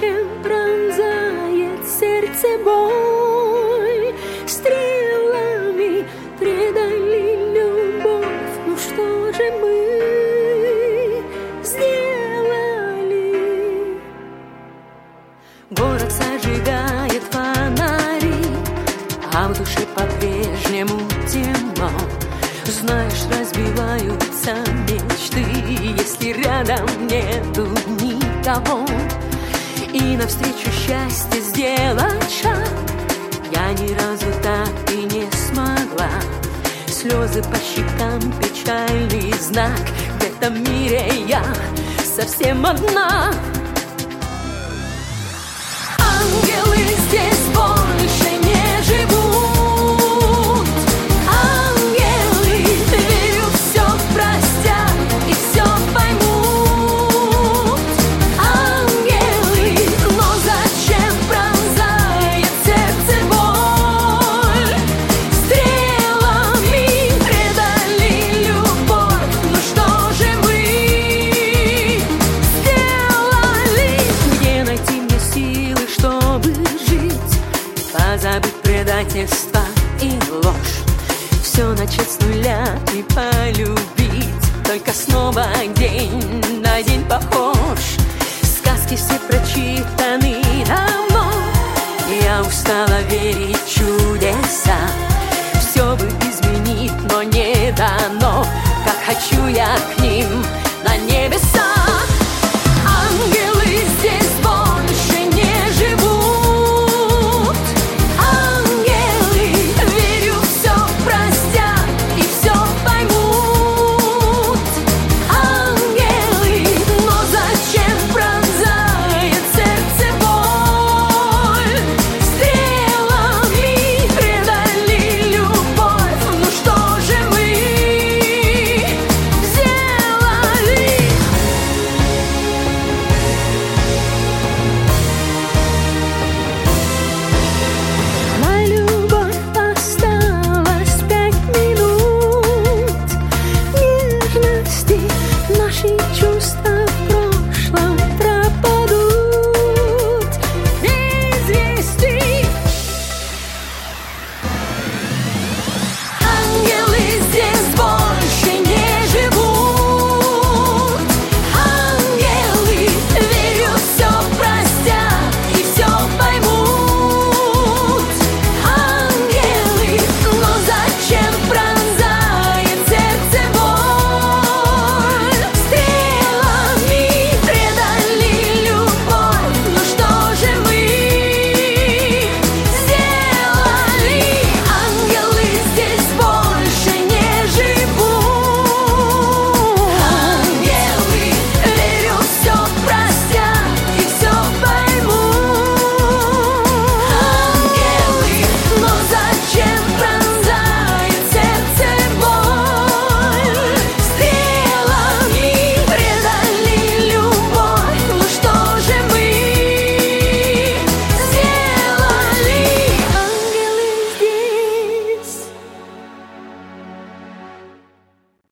зачем пронзает сердце боль? Стрелами предали любовь. Ну что же мы сделали? Город сожигает фонари, а в душе по-прежнему темно. Знаешь, разбиваются мечты, если рядом нету никого. И навстречу счастью сделать шаг я ни разу так и не смогла. Слезы по щекам, печальный знак. В этом мире я совсем одна. Ангелы здесь больше не живут. Ангелы, верю, все простят и все поймут. Ангелы, но зачем пронзает сердце боль? Стрелами предали любовь. Ну что же мы сделали? Где найти мне силы, чтобы жить, позабыть предательство и ложь, все начать с нуля и полюбить, только снова день на день похож. Сказки все прочитаны давно, я устала верить в чудеса. Все бы изменить, но не дано, как хочу я к ним